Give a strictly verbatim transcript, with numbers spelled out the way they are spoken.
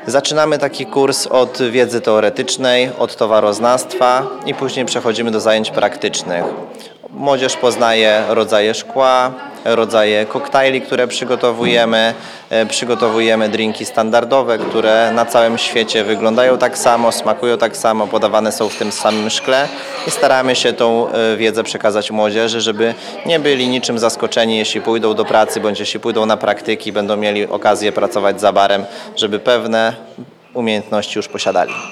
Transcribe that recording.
Zaczynamy taki kurs od wiedzy teoretycznej, od towaroznawstwa i później przechodzimy do zajęć praktycznych. Młodzież poznaje rodzaje szkła, rodzaje koktajli, które przygotowujemy. Przygotowujemy drinki standardowe, które na całym świecie wyglądają tak samo, smakują tak samo, podawane są w tym samym szkle i staramy się tą wiedzę przekazać młodzieży, żeby nie byli niczym zaskoczeni, jeśli pójdą do pracy bądź jeśli pójdą na praktyki, będą mieli okazję pracować za barem, żeby pewne umiejętności już posiadali.